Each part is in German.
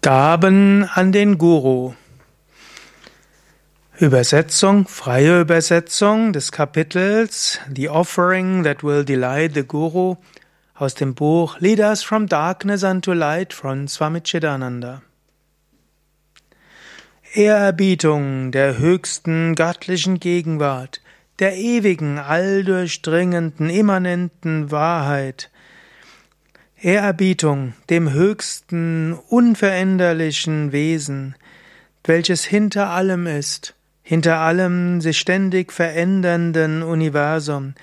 Gaben an den Guru. Übersetzung, freie Übersetzung des Kapitels The Offering That Will Delight the Guru aus dem Buch Lead Us from Darkness unto Light von Swami Chidananda. Ehrerbietung der höchsten göttlichen Gegenwart, der ewigen, alldurchdringenden, immanenten Wahrheit, Ehrerbietung dem höchsten, unveränderlichen Wesen, welches hinter allem ist, hinter allem sich ständig verändernden Universum,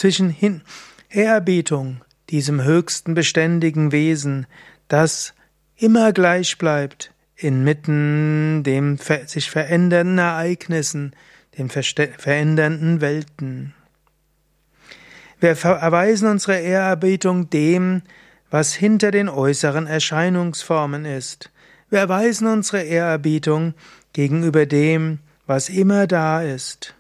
Ehrerbietung diesem höchsten beständigen Wesen, das immer gleich bleibt, inmitten dem sich verändernden Ereignissen, den verändernden Welten. Wir erweisen unsere Ehrerbietung dem, was hinter den äußeren Erscheinungsformen ist. Wir erweisen unsere Ehrerbietung gegenüber dem, was immer da ist.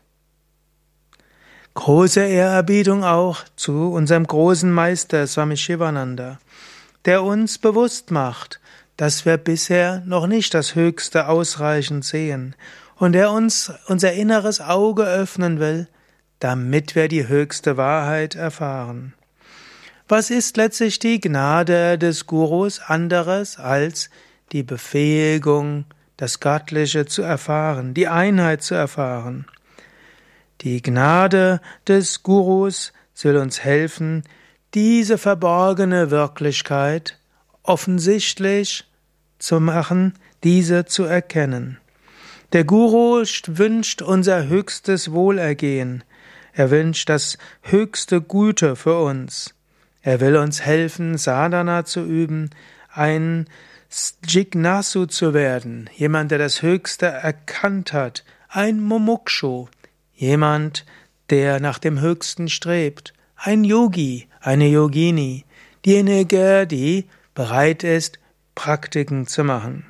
Große Ehrerbietung auch zu unserem großen Meister Swami Shivananda, der uns bewusst macht, dass wir bisher noch nicht das Höchste ausreichend sehen und der uns unser inneres Auge öffnen will, damit wir die höchste Wahrheit erfahren. Was ist letztlich die Gnade des Gurus anderes als die Befähigung, das Göttliche zu erfahren, die Einheit zu erfahren? Die Gnade des Gurus will uns helfen, diese verborgene Wirklichkeit offensichtlich zu machen, diese zu erkennen. Der Guru wünscht unser höchstes Wohlergehen. Er wünscht das höchste Gute für uns. Er will uns helfen, Sadhana zu üben, ein Jignasu zu werden, jemand, der das Höchste erkannt hat, ein Mumukshu, jemand, der nach dem Höchsten strebt, ein Yogi, eine Yogini, diejenige, die bereit ist, Praktiken zu machen.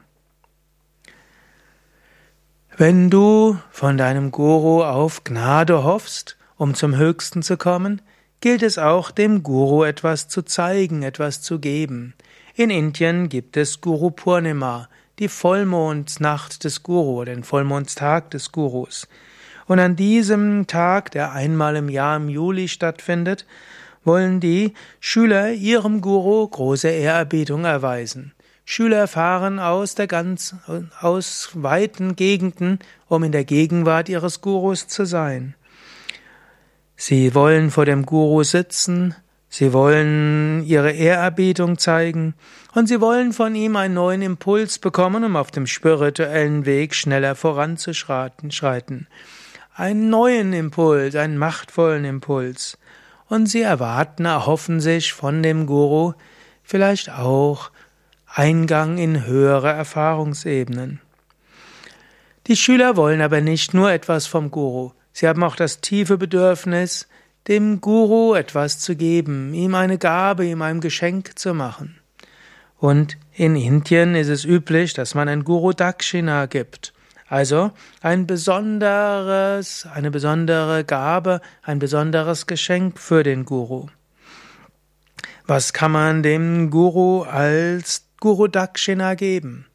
Wenn du von deinem Guru auf Gnade hoffst, um zum Höchsten zu kommen, gilt es auch, dem Guru etwas zu zeigen, etwas zu geben. In Indien gibt es Guru Purnima, die Vollmondsnacht des Guru, den Vollmondstag des Gurus. Und an diesem Tag, der einmal im Jahr im Juli stattfindet, wollen die Schüler ihrem Guru große Ehrerbietung erweisen. Schüler fahren aus weiten Gegenden, um in der Gegenwart ihres Gurus zu sein. Sie wollen vor dem Guru sitzen, sie wollen ihre Ehrerbietung zeigen und sie wollen von ihm einen neuen Impuls bekommen, um auf dem spirituellen Weg schneller voranzuschreiten. Einen neuen Impuls, einen machtvollen Impuls. Und sie erhoffen sich von dem Guru vielleicht auch Eingang in höhere Erfahrungsebenen. Die Schüler wollen aber nicht nur etwas vom Guru. Sie haben auch das tiefe Bedürfnis, dem Guru etwas zu geben, ihm eine Gabe, ihm ein Geschenk zu machen. Und in Indien ist es üblich, dass man ein Guru Dakshina gibt. Also eine besondere Gabe, ein besonderes Geschenk für den Guru. Was kann man dem Guru als Guru Dakshina geben?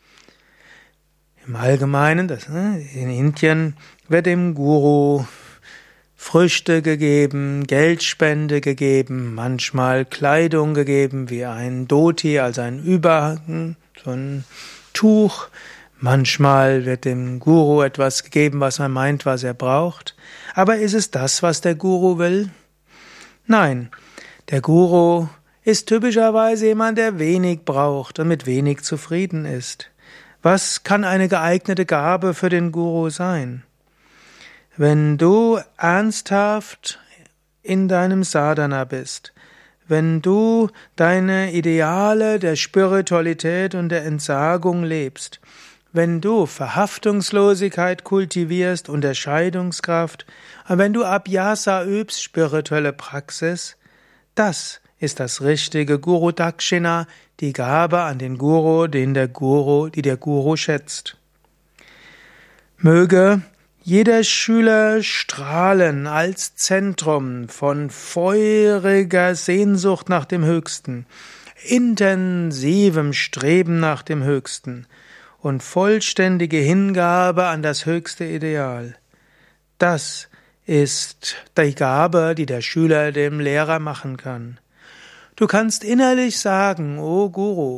Im Allgemeinen, in Indien wird dem Guru Früchte gegeben, Geldspende gegeben, manchmal Kleidung gegeben, wie ein Dhoti, also ein Überhang, so ein Tuch. Manchmal wird dem Guru etwas gegeben, was man meint, was er braucht. Aber ist es das, was der Guru will? Nein, der Guru ist typischerweise jemand, der wenig braucht und mit wenig zufrieden ist. Was kann eine geeignete Gabe für den Guru sein? Wenn du ernsthaft in deinem Sadhana bist, wenn du deine Ideale der Spiritualität und der Entsagung lebst, wenn du Verhaftungslosigkeit kultivierst, Unterscheidungskraft, und wenn du Abhyasa übst, spirituelle Praxis, das ist das richtige Guru Dakshina, die Gabe an den Guru, die der Guru schätzt. Möge jeder Schüler strahlen als Zentrum von feuriger Sehnsucht nach dem Höchsten. intensivem Streben nach dem Höchsten und vollständige Hingabe an das höchste Ideal. Das ist die Gabe, die der Schüler dem Lehrer machen kann. Du kannst innerlich sagen: O Guru,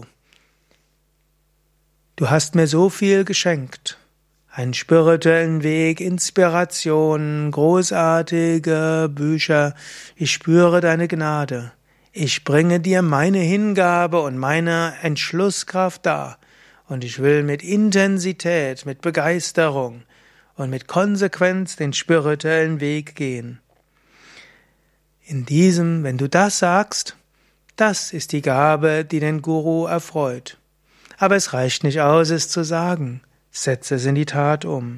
du hast mir so viel geschenkt. Einen spirituellen Weg, Inspiration, großartige Bücher. Ich spüre deine Gnade. Ich bringe dir meine Hingabe und meine Entschlusskraft dar. Und ich will mit Intensität, mit Begeisterung und mit Konsequenz den spirituellen Weg gehen. Wenn du das sagst, das ist die Gabe, die den Guru erfreut. Aber es reicht nicht aus, es zu sagen. Setze es in die Tat um.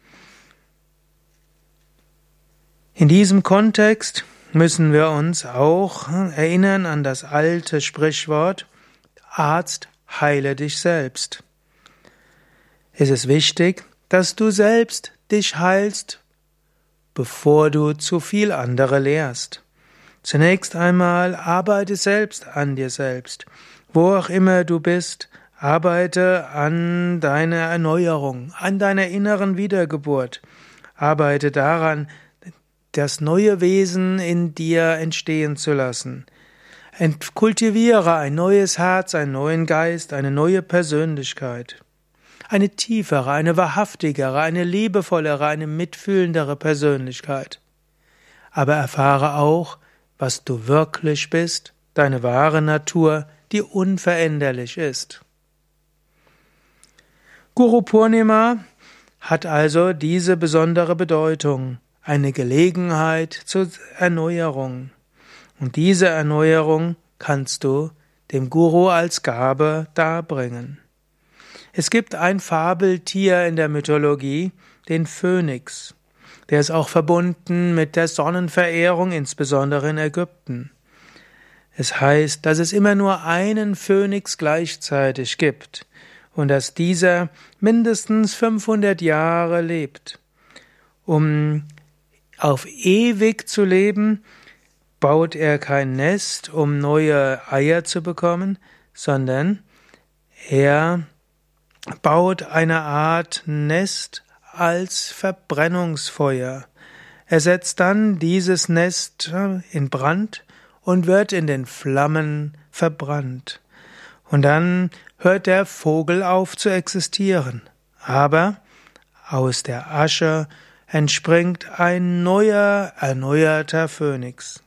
In diesem Kontext müssen wir uns auch erinnern an das alte Sprichwort: Arzt, heile dich selbst. Es ist wichtig, dass du selbst dich heilst, bevor du zu viel andere lehrst. Zunächst einmal arbeite selbst an dir selbst. Wo auch immer du bist, arbeite an deiner Erneuerung, an deiner inneren Wiedergeburt. Arbeite daran, das neue Wesen in dir entstehen zu lassen. Kultiviere ein neues Herz, einen neuen Geist, eine neue Persönlichkeit. Eine tiefere, eine wahrhaftigere, eine liebevollere, eine mitfühlendere Persönlichkeit. Aber erfahre auch, was du wirklich bist, deine wahre Natur, die unveränderlich ist. Guru Purnima hat also diese besondere Bedeutung, eine Gelegenheit zur Erneuerung. Und diese Erneuerung kannst du dem Guru als Gabe darbringen. Es gibt ein Fabeltier in der Mythologie, den Phönix. Der ist auch verbunden mit der Sonnenverehrung, insbesondere in Ägypten. Es heißt, dass es immer nur einen Phönix gleichzeitig gibt und dass dieser mindestens 500 Jahre lebt. Um auf ewig zu leben, baut er kein Nest, um neue Eier zu bekommen, sondern er baut eine Art Nest als Verbrennungsfeuer. Er setzt dann dieses Nest in Brand und wird in den Flammen verbrannt. Und dann hört der Vogel auf zu existieren. Aber aus der Asche entspringt ein neuer, erneuerter Phönix.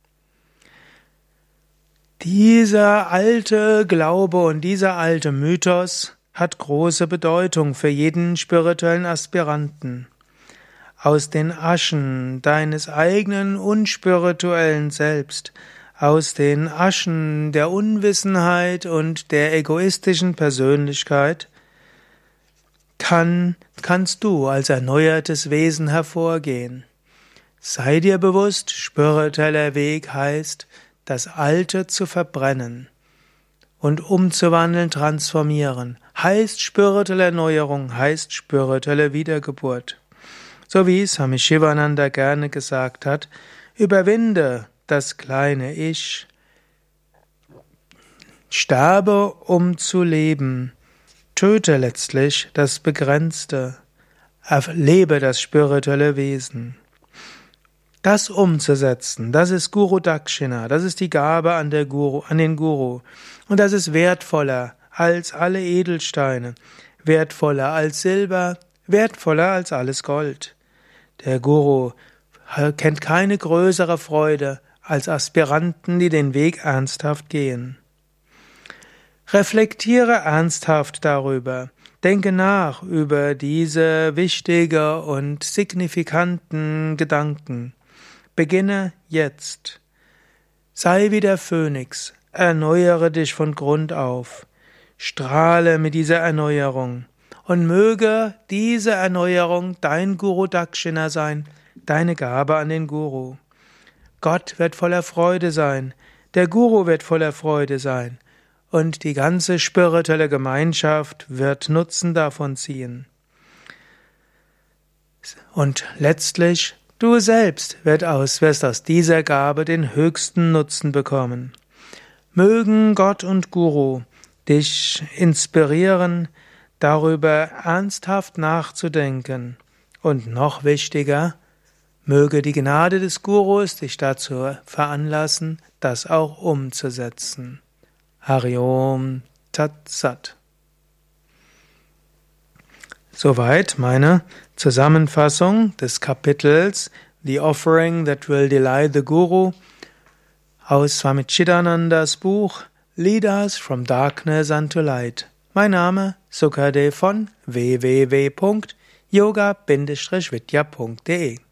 Dieser alte Glaube und dieser alte Mythos hat große Bedeutung für jeden spirituellen Aspiranten. Aus den Aschen deines eigenen unspirituellen Selbst, aus den Aschen der Unwissenheit und der egoistischen Persönlichkeit kannst du als erneuertes Wesen hervorgehen. Sei dir bewusst, spiritueller Weg heißt, das Alte zu verbrennen und umzuwandeln, transformieren. Heißt spirituelle Erneuerung, heißt spirituelle Wiedergeburt. So wie Swami Shivananda gerne gesagt hat: Überwinde das kleine Ich, sterbe, um zu leben, töte letztlich das Begrenzte, erlebe das spirituelle Wesen. Das umzusetzen, das ist Guru Dakshina, das ist die Gabe an den Guru. Und das ist wertvoller als alle Edelsteine, wertvoller als Silber, wertvoller als alles Gold. Der Guru kennt keine größere Freude als Aspiranten, die den Weg ernsthaft gehen. Reflektiere ernsthaft darüber. Denke nach über diese wichtigen und signifikanten Gedanken. Beginne jetzt. Sei wie der Phönix. Erneuere dich von Grund auf. Strahle mit dieser Erneuerung. Und möge diese Erneuerung dein Guru Dakshina sein, deine Gabe an den Guru. Gott wird voller Freude sein. Der Guru wird voller Freude sein. Und die ganze spirituelle Gemeinschaft wird Nutzen davon ziehen. Und letztlich, du selbst wirst aus dieser Gabe den höchsten Nutzen bekommen. Mögen Gott und Guru dich inspirieren, darüber ernsthaft nachzudenken. Und noch wichtiger, möge die Gnade des Gurus dich dazu veranlassen, das auch umzusetzen. Hari Om Tat Sat. Soweit meine Zusammenfassung des Kapitels The Offering That Will Delight the Guru aus Swami Chidanandas Buch Lead Us from Darkness unto Light. Mein Name Sukadev von www.yoga-vidya.de